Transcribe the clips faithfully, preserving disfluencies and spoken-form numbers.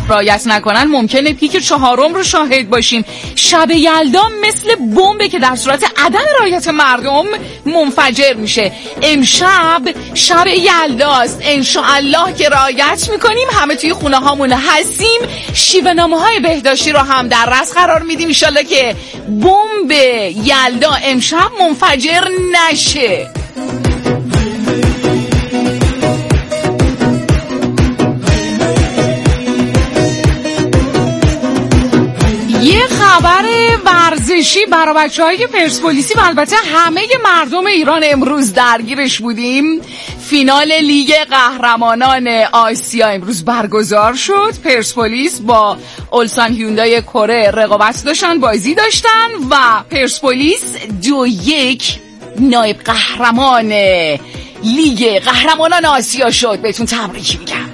رعایت نکنن ممکنه پیک چهارم رو شاهد باشیم. شب یلدا مثل بمبه که در صورت عدم رعایت مردم منفجر میشه. امشب شب یلداست، انشاءالله که رعایت میکنیم، همه توی خونه هامون هستیم، شیوه نامه های بهداشتی رو هم در رأس قرار میدیم، انشالله که بمب یلدا امشب منفجر نشه. یه خبر ورزشی برای بچه‌های پرسپولیسی و البته همه مردم ایران امروز درگیرش بودیم. فینال لیگ قهرمانان آسیا امروز برگزار شد. پرسپولیس با اولسان هیوندای کره رقابت داشتن، بازی داشتن و پرسپولیس دو یک نایب قهرمان لیگ قهرمانان آسیا شد. بهتون تبریک میگم.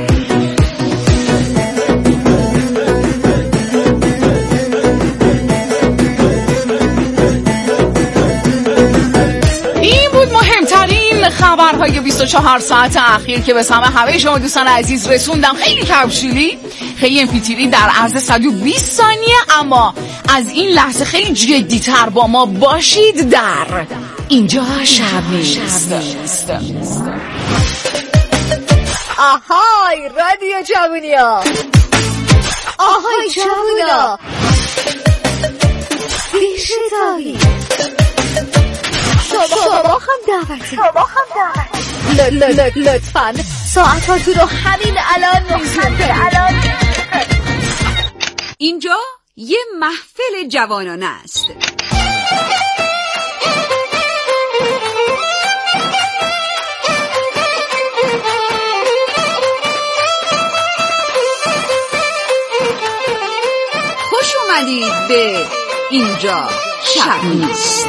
خبرهای بیست و چهار ساعت اخیر که به سمع همه شما دوستان عزیز رسوندم. خیلی کپسولی، خیلی امپیتری در عرض صد و بیست ثانیه، اما از این لحظه خیلی جدی تر با ما باشید. در اینجا شب نیست. آهای رادیو جوونیا، آهای جوونا، بیشتاری شما هم دعوتی، شما هم دعوتی. لطفاً ساعتاتون رو همین الان میزنده. اینجا یه محفل جوانانه است. خوش اومدید به اینجا شب نیست.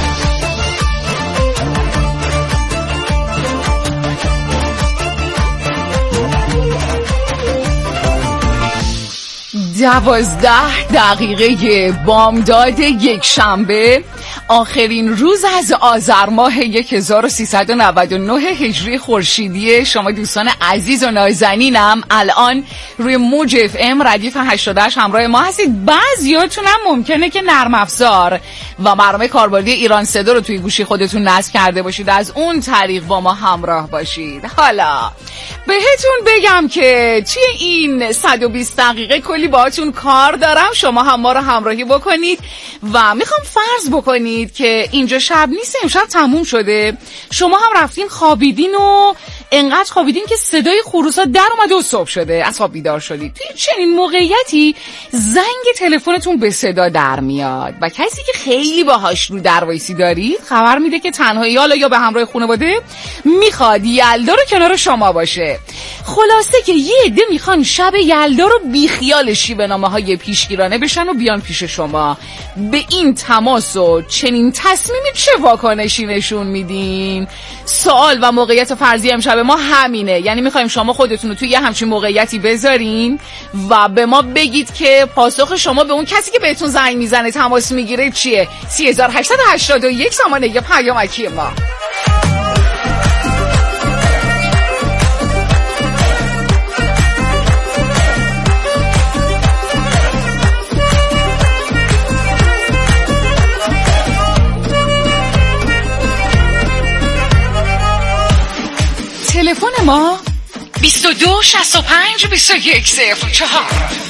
دوازده دقیقه بامداد یک شنبه، آخرین روز از آذر ماه هزار و سیصد و نود و نه هجری خورشیدی. شما دوستان عزیز و نازنینم الان روی موج اف ام ردیف هشتاد و هشت همراه ما هستید. بعضیاتون هم ممکنه که نرم افزار و برنامه کاربردی ایران صدا رو توی گوشی خودتون نصب کرده باشید، از اون طریق با ما همراه باشید. حالا بهتون بگم که توی این صد و بیست دقیقه کلی باهاتون کار دارم، شما هم ما رو همراهی بکنید و میخوام فرض بکنید که اینجا شب نیست، امشب تموم شده، شما هم رفتین خوابیدین و انقدر خوابیدین که صدای خروسا در اومده و صبح شده، از خواب بیدار شدید. توی چنین موقعیتی زنگ تلفنتون به صدا در میاد و کسی که خیلی باهاش رو در وایسی دارید خبر میده که تنهایی حالا یا به همراه خانواده میخواد یلدا رو کنار شما باشه. خلاصه که یه عده میخوان شب یلدا رو بیخیال شیوه نامه‌های پیشگیرانه بشن و بیان پیش شما. به این تماس و چنین تصمیمی چه واکنشی نشون میدین؟ سوال و موقعیت فرضی امشب ما همینه، یعنی میخوایم شما خودتون رو توی یه همچین موقعیتی بذارین و به ما بگید که پاسخ شما به اون کسی که بهتون زنگ میزنه تماس میگیره چیه؟ سه هزار و هشتصد و هشتاد و یک زمانه یه پیامکی ما. تلفن ما بیست و دو شصت و پنج بیست و یک صفر چهار.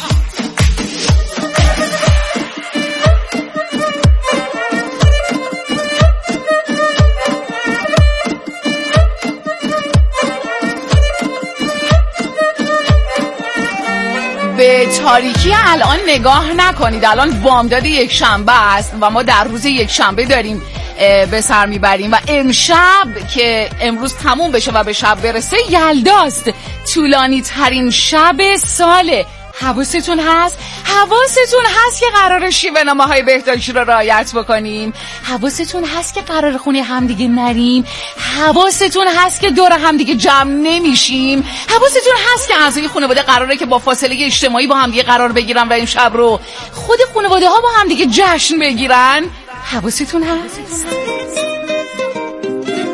به تاریکی الان نگاه نکنید، الان بامداد یک شنبه است و ما در روز یک شنبه داریم به سر میبریم و امشب که امروز تموم بشه و به شب برسه یلداست، طولانی ترین شب ساله. حواستون هست؟ حواستون هست که قرار شیوه نامه های بهداشتی رو رعایت بکنیم؟ حواستون هست که قرار خونه همدیگه نریم؟ حواستون هست که دور همدیگه جمع نمیشیم؟ حواستون هست که اعضای خانواده قراره که با فاصله اجتماعی با همدیگه قرار بگیرن و این شب رو خود خانواده ها با همدیگه جشن بگیرن؟ حواستون هست؟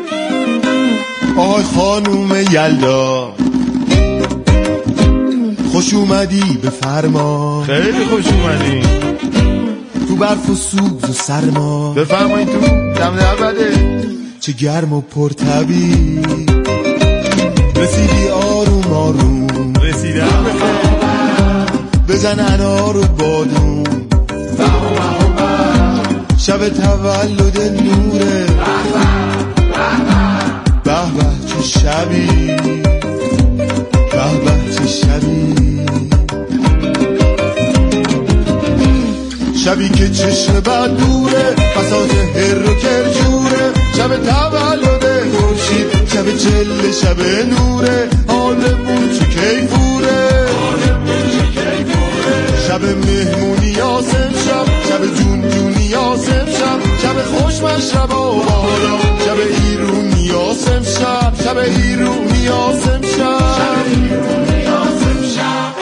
آی خانوم یلدا، خوش اومدی به فرما، خیلی خوش اومدی تو برف و سوز و سرما. بفرمایید تو دم در بده، چه گرم و پرطبی، رسیدی آروم آروم، رسیدم بزن انار و بادون، شب تولد نوره، به به چه شبی، به به چه شبی، شبی که چشم بد دوره، بساط هر و کرجوره، شب تولد خورشید، شب چله شب نوره، حالمون چه کیفوره، شب مهمونی یاسم شب، شب جون جونی یاسم شب، شب خوش مشرب و بالا، شب ایرونی یاسم شب، شب ایرونی یاسم شب، شب ایرونی یاسم شب.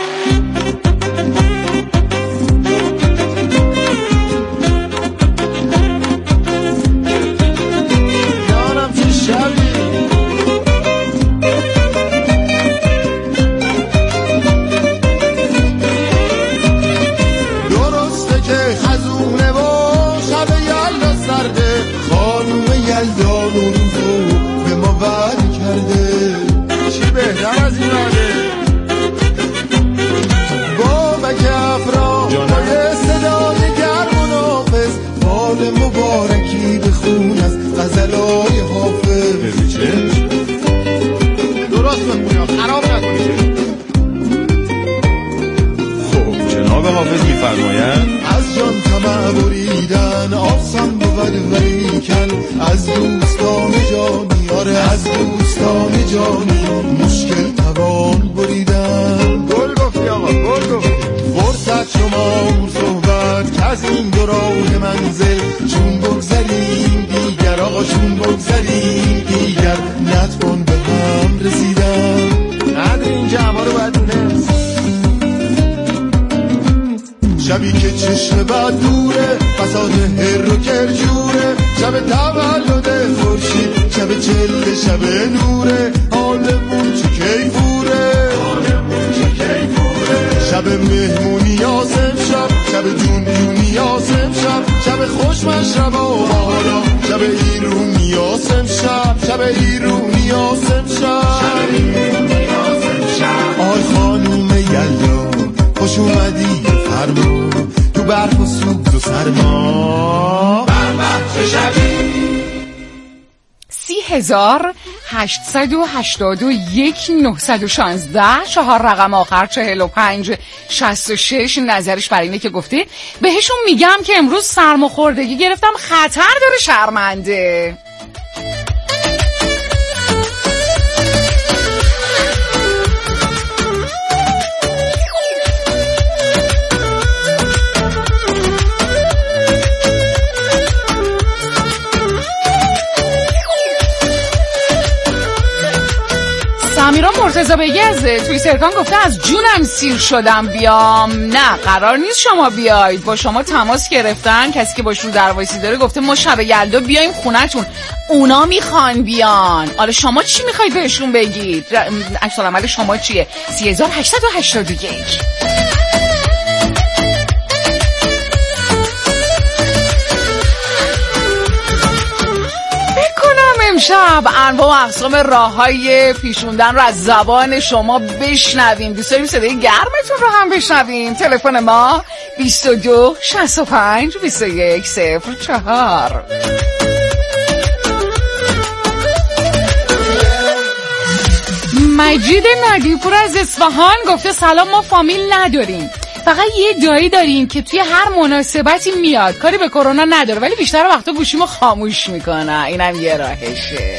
یارم چه شبی، درسته که خزونه و شب یلدا سرده، خانوم یلدا نوروزو به ما وعده کرده، چی بهتر از این وعده؟ بابک افرا با صدای گرم و نافذ، فال مبارکی بخون از غزلای حافظ. ببین چه؟ درست بخونی خراب نکنی. خب جناب حافظ میفرمایند از جان طمع بریدن آسان بود ولیکن، از دوستان جانی، آره از دوستان جانی، مشکل توان بریدن. گل گفتی آقا، گل گفتی. فرصت شما صحبت که از این دو راه منزل، چون بگذریم دیگر آقا، چون بگذریم دیگر، نتوان به هم رسیدن. نداری این جمعه رو باید دونست. شبی که چشم بد دوره، بساط هر و کرجوره، شب تولد خورشید، شب چله شب نوره، حالمون چه کیفوره، حالمون چه کیفوره، شب مهمونی یاسم شب، شب جون جونی یاسم شب، شب خوش مشرب و بالا، شب ایرونی یاسم شب، شب ایرونی یاسم شب، شب ایرونی یاسم شب. آی خانوم یلدا خوش اومدی فرما، تو برف و سوز و سرما، بربه چه شبی. سی هزار هشتصد و هشتاد و یک نهصد و شانزده، چهار رقم آخر چهل و پنج شصت و شش. نظرش بر اینه که گفته بهشون میگم که امروز سرماخوردگی گرفتم، خطر داره، شرمنده. سمیرا مرتضی بیگی از توییترکان گفته از جونم سیر شدم بیام. نه قرار نیست شما بیاید، با شما تماس گرفتن کسی که باش رو در وایسی داره، گفته ما شب یلدا بیایم خونتون، اونا میخوان بیان. حالا شما چی میخواید بهشون بگید؟ عکس العمل شما چیه؟ سی هزار هشتصد و هشتاد و یک. امشب انواع و اقسام راه‌های پیشوندن رو از زبان شما بشنویم. دوست داریم صدای گرمتون رو هم بشنویم. تلفن ما بیست و دو شصت و پنج بیست و یک صفر چهار. مجید ندیپور از اصفهان گفته سلام، ما فامیل نداریم، فقط یه دایی داریم که توی هر مناسبتی میاد، کاری به کرونا نداره ولی بیشتر وقتا گوشیمو خاموش میکنه. اینم یه راهشه.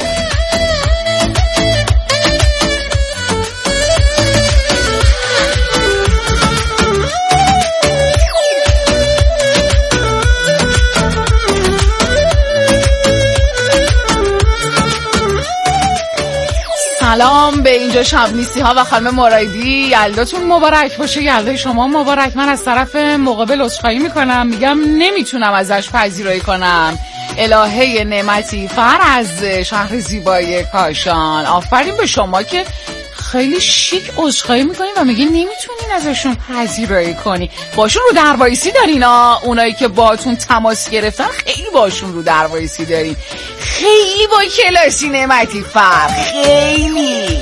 سلام به اینجا شب نیستی ها و خانم مرایدی، یلداتون مبارک باشه. یلدای شما مبارک. من از طرف مقابل عذرخواهی میکنم، میگم نمیتونم ازش پذیرایی کنم. الهه نعمتی فر از شهر زیبای کاشان، آفرین به شما که خیلی شیک عذرخواهی میکنی و میگی نمیتونین ازشون پذیرایی کنی. باشون رو دروایسی دارین ها. اونایی که باتون تماس گرفتن خیلی باشون رو دروایسی دارین. خیلی با کلاسی نعمتی فرق. خیلی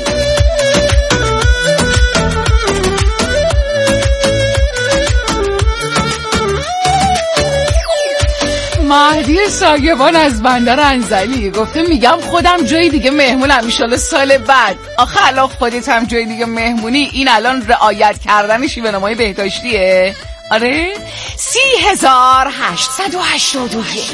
مهدی ساگبان از بندر انزلی گفته میگم خودم جای دیگه مهمونم ایشالا سال بعد. آخه الان خودت هم جای دیگه مهمونی. این الان رعایت کردن شیوه‌نمای بهداشتیه. آره سی هزار هشتصد و هشتاد و یک.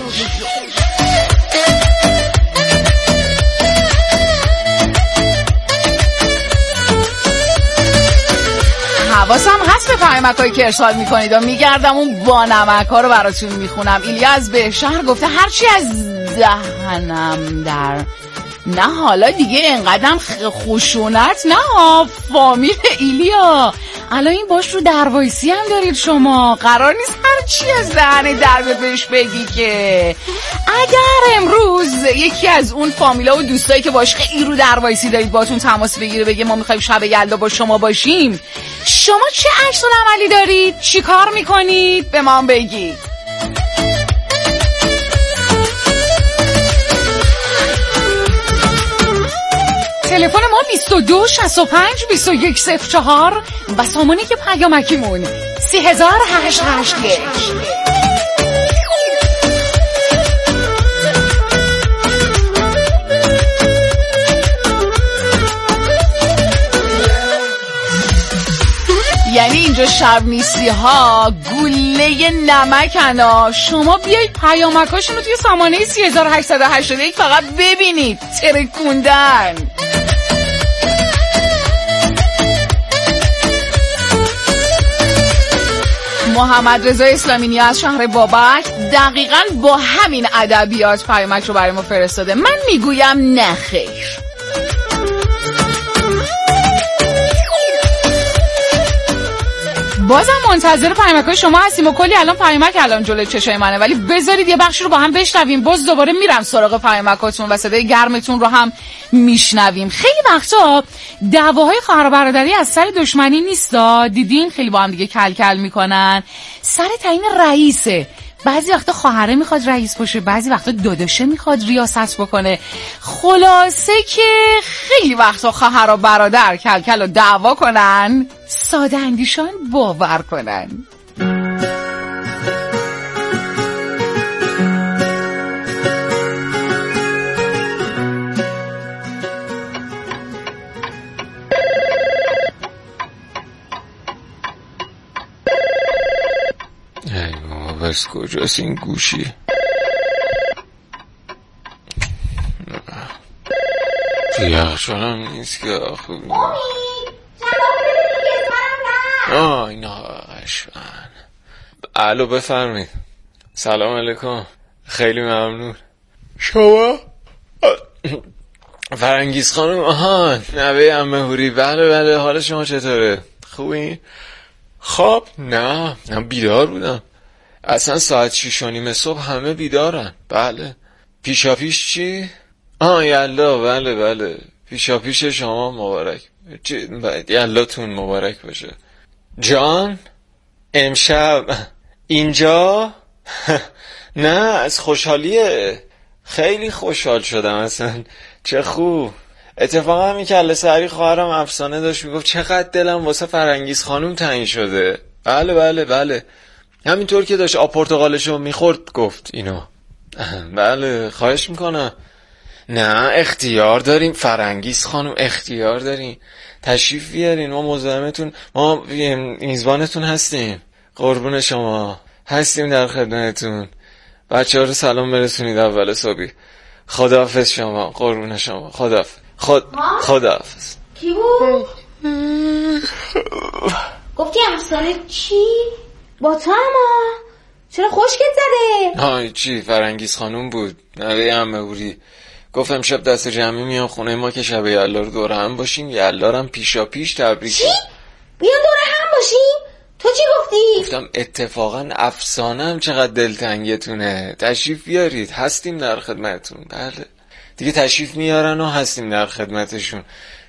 حواسم هست به پیامک‌هایی که ارسال میکنید و میگردم اون با نمک‌ها رو براتون میخونم. ایلیا از بهشهر گفته هرچی از دهنم در نه حالا دیگه انقدرم خشونت نه. فامیل ایلیا الان این باش رو دروایسی هم دارید شما. قرار نیست هرچی از دهن در بهش بگی که. اگر امروز یکی از اون فامیلا و دوستایی که باش خیلی رو دروایسی دارید باتون تماس بگیره بگه ما میخوایم شب یلدا با شما باشیم، شما چه عکس العملی دارید؟ چی کار میکنید؟ به ما بگید. تلفن ما بیست و دو شصت و پنج بیست و یک صفر چهار و سامانی که پیامکیمون سی هزار هشتصد و هشتاد و یک. یعنی اینجا شب نیستی ها گوله نمکنا. شما بیایید پیامکاشون رو توی سامانه سی هزار هشتصد و هشتاد و یک فقط ببینید. ترکوندن. محمد رضا اسلامی از شهر بابک دقیقاً با همین ادبیات پیامک رو برای ما فرستاده. من میگویم نه خیر. بازم منتظر پیامک‌های شما هستیم و کلی الان پیامک الان جلوی چشای منه، ولی بذارید یه بخشی رو با هم بشنویم. باز دوباره میرم سراغ پیامکاتون و صدای گرمتون رو هم میشنویم. خیلی وقتا دعواهای خواهر و برادری از سر دشمنی نیستا. دیدین خیلی با هم دیگه کل کل میکنن سر تعیین رئیسه. بعضی وقتا خواهره میخواد رئیس باشه، بعضی وقتا داداشه میخواد ریاست بکنه. خلاصه که خیلی وقتا خواهر و برادر کل کل و دعوا کنن، ساده اندیشان باور کنن. بس کجاست این گوشی؟ یخچالم نیست که خوبی. آه اینا اشون. الو بفرمید. سلام علیکم. خیلی ممنون. شما فرنگیز خانم؟ آها نوه عمه هوری. بله بله حال شما چطوره؟ خوبی؟ خب نه من بیدار بودم اصلا. ساعت شیش و نیم صبح همه بیدارن. بله. پیشا پیش چی؟ آه یلا. بله بله پیشا پیش شما مبارک. یلاتون مبارک باشه. جان امشب اینجا؟ نه از خوشحالیه. خیلی خوشحال شدم اصلا. چه خوب. اتفاقا همین کله سری خواهرم افسانه داشت میگفت چقدر دلم واسه فرنگیز خانوم تنگ شده. بله بله بله همینطور که داشت آب پرتقالشو میخورد گفت اینو. بله خواهش میکنم. نه اختیار داریم فرنگیز خانم، اختیار داریم. تشریف بیارین، ما مزاحمتون، ما میزبانتون هستیم. قربون شما هستیم، در خدمتتون. بچه ها رو سلام برسونید اول صبحی. خداحافظ شما. قربون شما. خداحافظ. خد... خداحافظ. کی بود؟ گفتی افسانه چی؟ با تو اما چرا خوشگت زده؟ های چی فرنگیز خانوم بود، نوه عمه هوری. گفت امشب دست جمعی میام خونه ما که شب یلا رو دور هم باشیم. یلا رو هم پیشا پیش تبریک. چی؟ بیان دور هم باشیم؟ تو چی گفتی؟ گفتم اتفاقا افسانه‌ام چقدر دلتنگتونه، تشریف بیارید، هستیم در خدمتتون. بله دیگه تشریف میارن و هستیم در خدمتشون.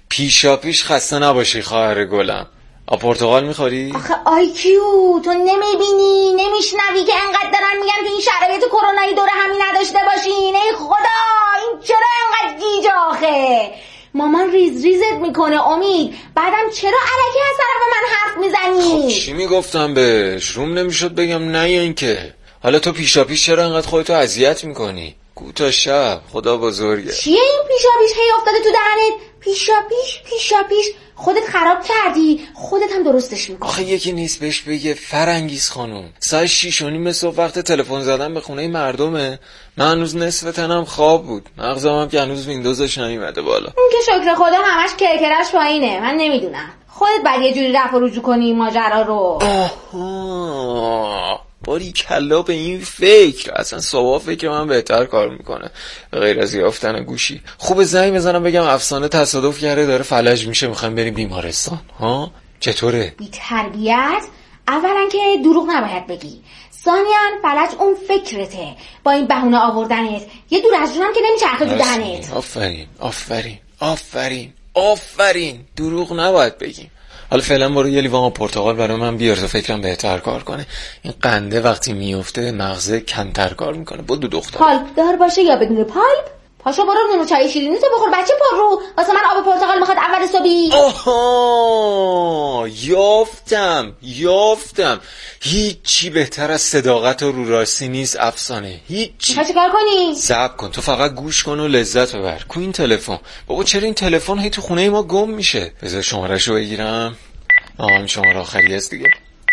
پیشا پیش خسته نباشی خواهر گلم. آ پرتقال میخوری؟ آخه آی کیو تو نمیبینی نمیشنوی که انقدر دارن میگن که این شرایط کرونایی دوره همین نداشته باشین؟ ای خدا این چرا انقدر گیج آخه؟ مامان ریز ریزت میکنه امید، بعدم چرا الکی از طرف من حرف میزنی؟ خب چی میگفتم بهش؟ روم نمیشد بگم نه یا اینکه حالا تو پیشا پیش چرا انقدر خودتو اذیت میکنی؟ گو تا شب خدا بزرگه. چیه این پیشا پیش هی افتاده تو دهنت؟ پیشا پیش پیشا پیش خودت خراب کردی، خودت هم درستش میکنی. آخه یکی نیست بهش بگه فرنگیز خانم ساعت شیش و نیم صبح وقت تلفن زدن به خونه مردمه. من هنوز نصف تنم خواب بود، مغزم هم که هنوز ویندوزش نیومده بالا. اون که شکر خدا همش کرکرش پایینه. من نمیدونم خودت بعد یه جوری رفع و رجوع کنی ماجرا رو. آها باری کلا به این فکر، اصلا صبح فکر من بهتر کار میکنه به غیر از یافتن گوشی. خوب زنگ بزنم بگم افسانه تصادف کرده داره فلج میشه میخوایم بریم بیمارستان. ها چطوره؟ بی تربیت. اولا که دروغ نباید بگی، ثانیاً فلج اون فکرته با این بهونه آوردنت یه دور از جونم که نمیچرخه تو دهنت. آفرین آفرین آفرین آفرین دروغ نباید بگیم. حالا فعلا برو یه لیوان پرتقال برای من بیار تا فکرم بهتر کار کنه. این قنده وقتی میفته مغزه کمتر کار میکنه. بدو دختر پالپ دار باشه یا بدون پالپ؟ پاشو برو نون و چای شیرینی تو بخور بچه پر رو. واسه من آب پرتقال میخواد اول صبحی. آها یافتم یافتم هیچی بهتر از صداقت و رو راستی نیست افسانه. هیچی. میخوای چیکار کنی؟ صبر کن تو فقط گوش کن و لذت ببر. کو این تلفن بابا چرا این تلفن هی تو خونه ما گم میشه؟ بذار شمارهشو بگیرم. آها این شماره آخری است دیگه.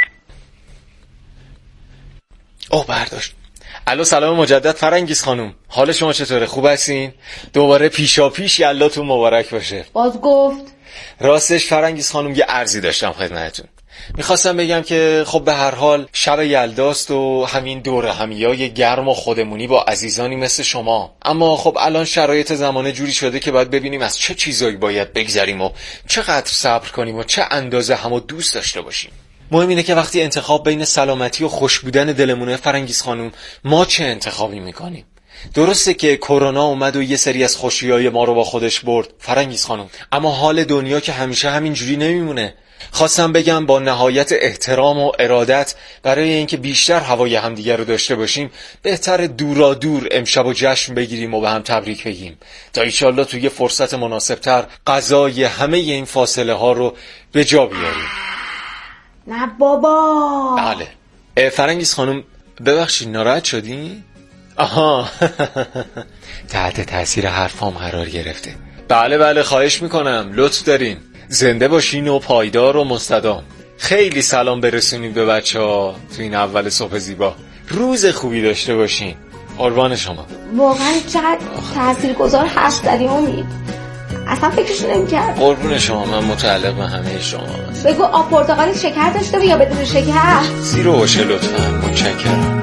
اوه برداشت. الو سلام مجدد فرنگیز خانم، حال شما چطوره؟ خوب هستین؟ دوباره پیشا پیش یلداتون مبارک باشه. باز گفت راستش فرنگیز خانم یه عرضی داشتم خدمتتون. میخواستم بگم که خب به هر حال شب یلداست و همین دوره همیای گرم و خودمونی با عزیزانی مثل شما، اما خب الان شرایط زمانه جوری شده که باید ببینیم از چه چیزایی باید بگذریم و چقدر صبر کنیم و چه اندازه همو دوست داشته باشیم. مهم اینه که وقتی انتخاب بین سلامتی و خوش بودن دلمونه فرنگیز خانم، ما چه انتخابی میکنیم؟ درسته که کرونا اومد و یه سری از خوشیای ما رو با خودش برد فرنگیز خانم، اما حال دنیا که همیشه همینجوری نمیمونه. خواستم بگم با نهایت احترام و ارادت برای اینکه بیشتر هوای همدیگر رو داشته باشیم، بهتر دورا دور امشب و جشن بگیریم و به هم تبریک بگیم تا ایشالله توی یه فرصت مناسبتر قضای همه این فاصله ها رو به جا بیاریم. نه بابا. بله فرنگیز خانم ببخشید ناراحت شدین؟ آها تحت تاثیر حرفام قرار گرفته. بله بله خواهش میکنم لطف دارین. زنده باشین و پایدار و مستدام. خیلی سلام برسونید به بچه ها تو این اول صبح زیبا. روز خوبی داشته باشین. قربان شما. واقعا چقدر تاثیرگذار حرف زدی امید، اصلا فکرشو نمی‌کردم. قربون شما من متعلق به همه شما. بگو آب پرتقال شکر داشته یا بدون شکر؟ زیرو باشه لطفا. متشکرم.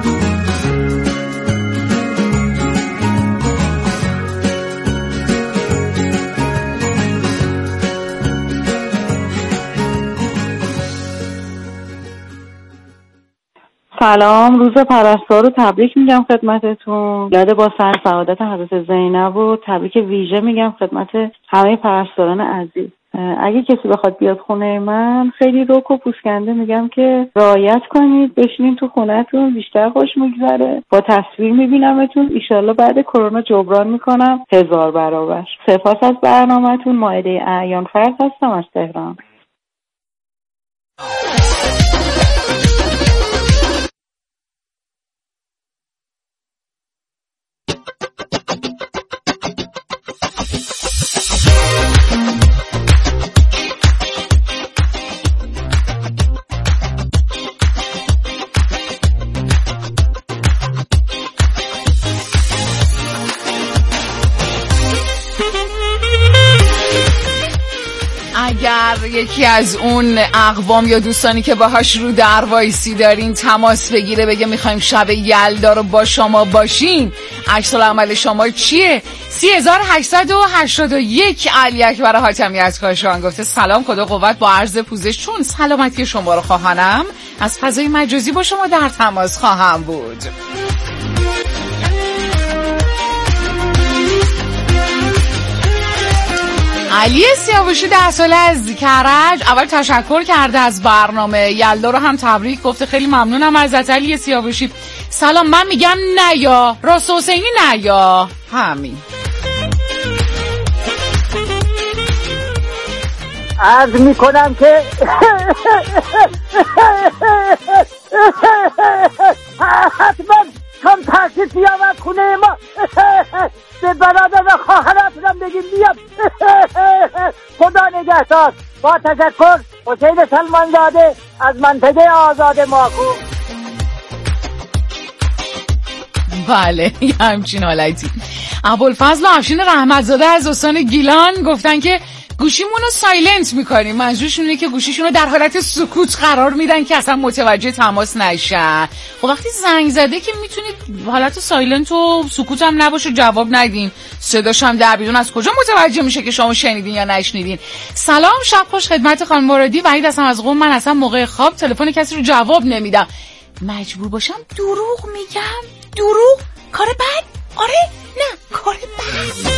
سلام، روز پرستار رو تبریک میگم خدمتتون. یاد با سر سعادت حضرت زینب و تبریک ویژه میگم خدمت همه پرستاران عزیز. اگه کسی بخواد بیاد خونه من خیلی رک و پوسکنده میگم که رعایت کنید، بشینین تو خونه‌تون، بیشتر خوش میگذره. با تصویر میبینمتون، ایشالله بعد کرونا جبران میکنم هزار برابر. سپاس از برنامه‌تون. مائده اعیان فرد هستم از تهران. اگر یکی از اون اقوام یا دوستانی که باهاش رو در وایسی دارین تماس بگیره بگه میخوایم شب یلدا رو با شما باشیم، عکس العمل شما چیه؟ سی هزار هشتصد و هشتاد و یک. علی اکبر حاتمی از کاشان گفته سلام، خدا قوت با عرض پوزش، چون سلامتی شما رو خواهانم از فضای مجازی با شما در تماس خواهم بود. علی سیاوشی ده ساله از کرج اول تشکر کرده از برنامه یلدا رو هم تبریک گفته. خیلی ممنونم ازت علی سیاوشی. سلام، من میگم نیا، راست حسینی نیا، همین. عرض میکنم که حتما هم تشریف بیاورد خونه ما، به برادر و خواهراتونم بگیم بیاد. خدا نگهدار. با تشکر، حسین سلمانزاده از منطقه آزاد ماکو. بله یه همچین حالتی. ابوالفضل و افشین رحمتزاده از استان گیلان گفتن که گوشیمون رو سایلنت میکنیم، منظورشون اینه که گوشیشون رو در حالت سکوت قرار میدن که اصلا متوجه تماس نشن. و وقتی زنگ زده که میتونید حالت سایلنت و سکوت هم نباشه، جواب ندین، صداش هم در بیرون، از کجا متوجه میشه که شما شنیدین یا نشنیدین؟ سلام، شب خوش خدمت خانم مرادی. وحید هستم از قم. من اصلا موقع خواب تلفن کسی رو جواب نمیدم، مجبور باشم دروغ میگم. دروغ کار بد؟ آره نه کار بد.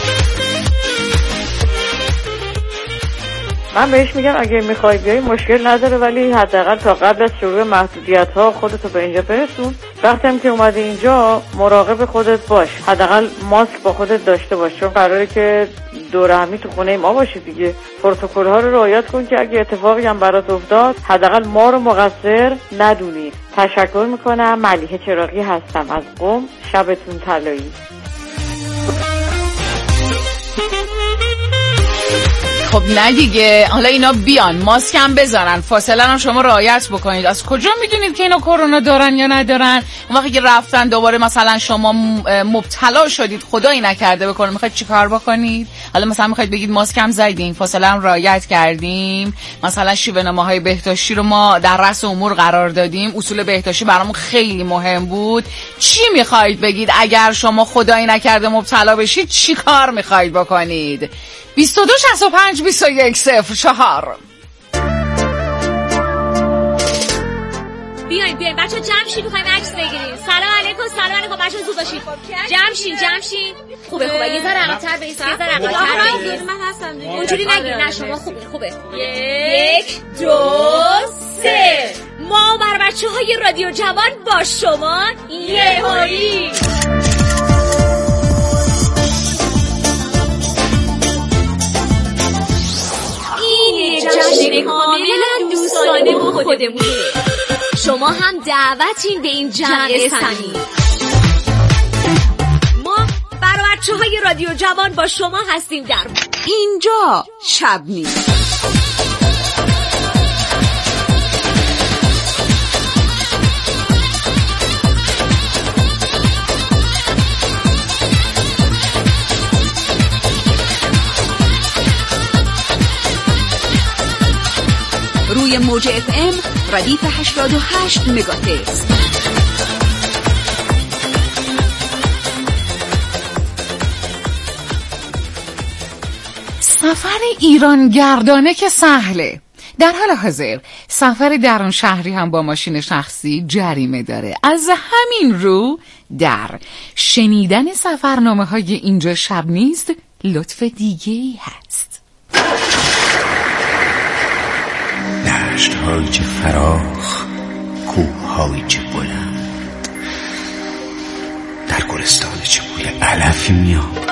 من بهش میگم اگه میخوای بیای مشکل نداره، ولی حداقل تا قبل از شروع محدودیت ها خودتو به اینجا برسون. وقتی هم که اومدی اینجا مراقب خودت باش، حداقل ماسک با خودت داشته باش، چون قراره که دور همی تو خونه ما باشی دیگه. پروتکل ها رو رعایت کن که اگه اتفاقی هم برات افتاد حداقل ما رو مقصر ندونی. تشکر میکنم. ملیحه چراغی هستم از قم. شبتون طلایی. خب نه دیگه، حالا اینا بیان ماسک هم بذارن، فاصله هم شما رعایت بکنید. از کجا میدونید که اینا کرونا دارن یا ندارن؟ اون وقتی که رفتن دوباره مثلا شما مبتلا شدید، خدایی نکرده بکنه، میخواید چیکار بکنید؟ حالا مثلا میخواید بگید ماسک هم زدیم، فاصله هم رعایت کردیم، مثلا شیوه‌نماهای بهداشتی رو ما در رأس امور قرار دادیم، اصول بهداشتی برامون خیلی مهم بود. چی میخواید بگید اگر شما خدایی نکرده مبتلا بشید؟ چی کار میخواید بکنید؟ بیست و دو شصت و پنج بیست و یک صفر چهار. بیاین بیاین بچه جمع شید، میخوایم عکس بگیریم. سلام علیکم. سلام علیکم بچه، زود باشید. جمع شید جمع شید. خوبه خوبه یه ذره عقب‌تر بیست، یه ذره عقب‌تر بیست. من هستم دیگه. اونجوری نگیر، نه شما خوبه خوبه. یک دو سه. ما بر بچه‌های رادیو جوان با شما یهویی. این جشن کاملا دوستانه و خودمونه. شما هم دعوتین به این جمع سنی. ما برای بچه‌های رادیو جوان با شما هستیم در اینجا شب نیست. روی موج اف ام ردیف هشتاد و هشت مگاهرتز. سفر ایران گردانه که سهله. در حال حاضر سفر درون شهری هم با ماشین شخصی جریمه داره. از همین رو در شنیدن سفرنامه های اینجا شب نیست لطف دیگه‌ای هست. دشت‌هایی چه فراخ، کوه‌هایی چه بلند، در گلستان چه بوی علفی میاد.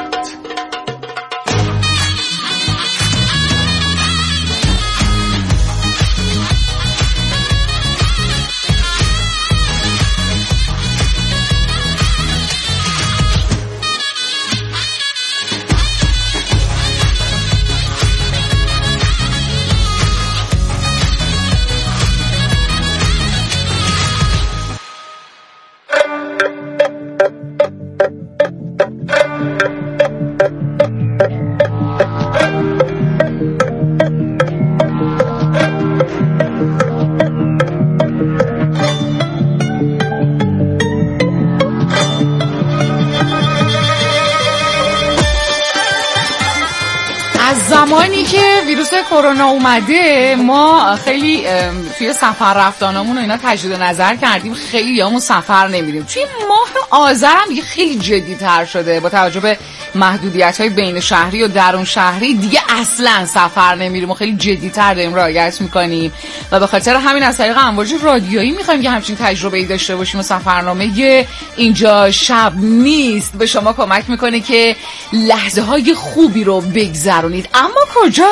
از زمانی که ویروس کرونا اومده ما خیلی توی سفر رفتنامون و اینا تجدید نظر کردیم، خیلی همون سفر نمیریم. توی ماه آذر هم دیگه خیلی جدی تر شده با توجه به محدودیت های بین شهری و درون شهری، دیگه اصلا سفر نمیریم و خیلی جدی تر داریم رعایت میکنیم و به خاطر همین از طریق امواج رادیویی میخوایم که همچین تجربه‌ای داشته باشیم و سفرنامه اینجا شب نیست به شما کمک میکنه که لحظه های خوبی رو بگذرونید. اما کجا؟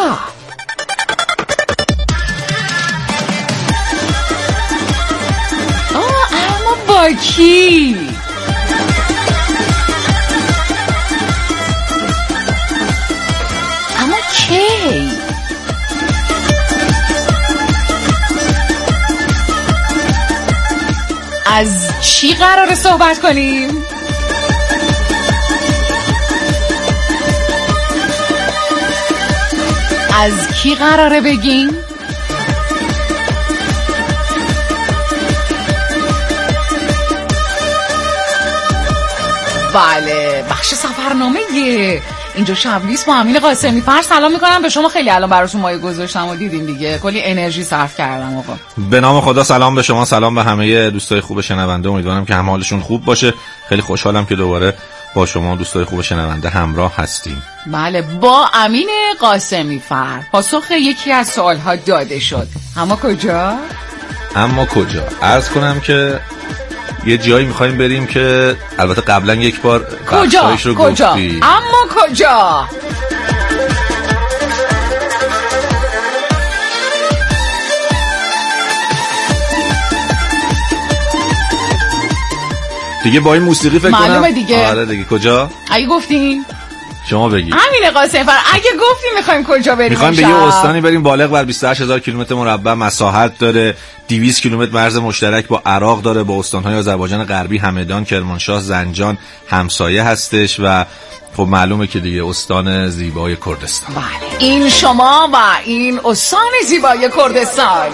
آه اما با کی؟ اما کی؟ از چی قراره صحبت کنیم؟ از کی قراره بگیم؟ بله بخش سفرنامه اینجا شب نیست با امین قاسمی فر. سلام میکنم به شما. خیلی الان براتون مایه گذاشتم و دیدیم دیگه کلی انرژی صرف کردم. آقا به نام خدا سلام به شما، سلام به همه دوستای خوب شنونده. امیدوارم که همه حالشون خوب باشه. خیلی خوشحالم که دوباره با شما دوستای خوب شنونده همراه هستیم. بله با امین قاسمی فر پاسخ یکی از سوالها داده شد. اما کجا؟ اما کجا؟ عرض کنم که یه جایی میخوایم بریم که البته قبلا یک بار کجا؟ رو کجا؟ گفتی. اما کجا؟ دیگه با این موسیقی فکر کنم معلومه دیگه. آره دیگه. کجا؟ اگه گفتین شما بگید. امین قاسمی فر اگه گفتیم میخوایم کجا بریم؟ میخوایم به یه استانی بریم بالغ بر بیست و هشت هزار کیلومتر مربع مساحت داره، دویست کیلومتر مرز مشترک با عراق داره، با استان‌های آذربایجان غربی، همدان، کرمانشاه، زنجان همسایه هستش و خب معلومه که دیگه استان زیبای کردستان. بله این شما و این استان زیبای کردستان.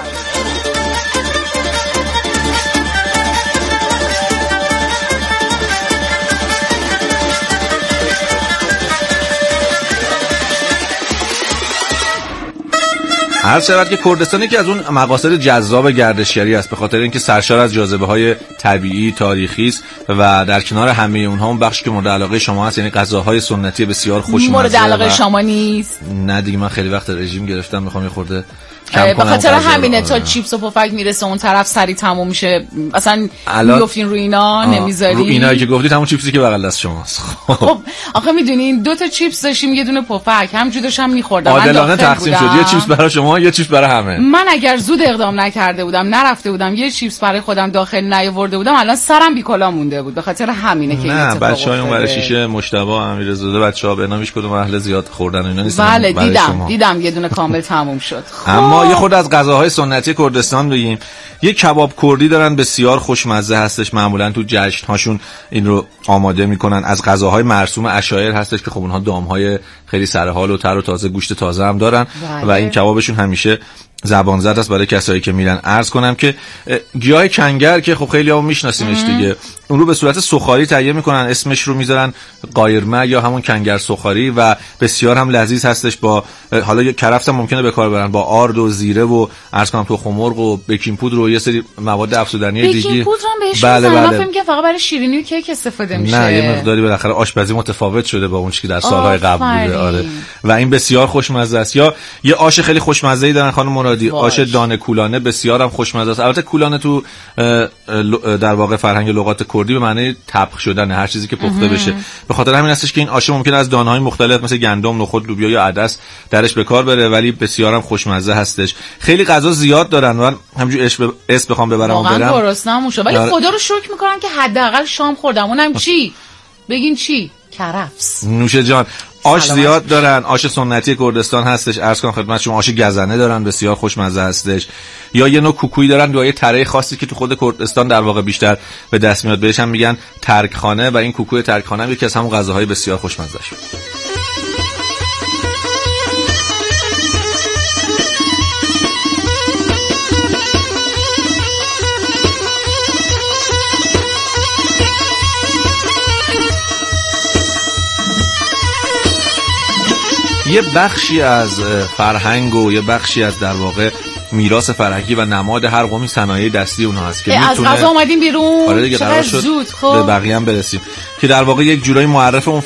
هر شود که کردستان یکی از اون مقاصد جذاب گردشگری است به خاطر اینکه سرشار از جاذبه‌های طبیعی تاریخی است و در کنار همه اونها اون بخشی که مورد علاقه شما هست یعنی غذاهای سنتی بسیار خوشمزه. مورد علاقه شما نیست؟ نه دیگه من خیلی وقت رژیم گرفتم میخوام یه خورده به خاطر همینه تا چیپس و پفک میرسه اون طرف سری تموم میشه اصلا میافتین روی اینا نمیذاری. رو اینایی که گفتید همون چیپسی که بغل دست شماست. خب آخه میدونین دو تا چیپس داشتیم یه دونه پفک همینجوری داشتم میخوردم. عادلانه تقسیم شد یه چیپس برای شما یه چیپس برای همه. من اگر زود اقدام نکرده بودم نرفته بودم یه چیپس برای خودم داخل نیاورده بودم الان سرم بیکلا مونده بود. به خاطر همینه که نه بچهای اون برای شیشه مجتبی امیرزاده بچه‌ها به نامیش کدوم اهل زیاد خوردن اینا نیستن. بله دیدم دیدم یه دونه کامل تموم شد. اما یه خورده از غذاهای سنتی کردستان بگیم. یه کباب کردی دارن بسیار خوشمزه هستش، معمولا تو جشن‌هاشون این رو آماده میکنن. از غذاهای مرسوم عشایر هستش که خب اونها دام‌های خیلی سرحال و تر و تازه گوشت تازه هم دارن. بله. و این کبابشون همیشه زبان زد است برای کسایی که میرن. عرض کنم که گیاه کنگر که خب خیلی هم میشناسیمش دیگه، اون رو به صورت سوخاری تهیه میکنن، اسمش رو میذارن قایرمه یا همون کنگر سوخاری و بسیار هم لذیذ هستش. با حالا یه کرفس هم ممکنه به کار برن با آرد و زیره و عرض کنم تخم مرغ و بیکینگ پودر و یه سری مواد افزودنی دیگه. بیکینگ پودر هم بهش بله میذارن. بله. من فکر می‌کنم فقط برای شیرینی و کیک استفاده میشه. نه یه مقداری بالاخره آشپزی متفاوت شده با اون چیزی که در سالهای قبل بوده. آره و این بسیار خوشمزه است. یا یه آش خیلی خوشمزه‌ای دارن خانم مرادی، آش دانه کولانه بسیار هم خوشمزه است. البته کولانه تو در واقع فرهنگ لغات کردی به معنی طبخ شدن هر چیزی که پخته بشه. به خاطر همین هستش که این آش ممکن از دانه‌های مختلف مثل گندم، نخود، لوبیا یا عدس درش به کار بره ولی بسیار هم خوشمزه هستش. خیلی غذا زیاد دارن. من همینجوری اسم بخوام ببرم و برم واقعا گرسنه‌ام شد ولی خدا رو شکر میکنم که حداقل شام خوردم. اونم چی؟ بگین چی؟ کرفس. نوش جان. آش زیاد دارن. آش سنتی کردستان هستش. عرض کنم خدمت شما آش گزنه دارن بسیار خوشمزه هستش. یا یه نوع کوکویی دارن دو یه تره خاصی که تو خود کردستان در واقع بیشتر به دست میاد بهش هم میگن ترکخانه و این کوکوی ترکخانه هم یکی از همون غذاهای بسیار خوشمزه است. یه بخشی از فرهنگ و یه بخشی از در واقع میراث فرهنگی و نماد هر قومی صنایع دستی اونها هست که از غذا اومدیم بیرون. آره دیگه قرار شد زود. خب به بقیه هم برسیم که در واقع یک جورایی معرف اون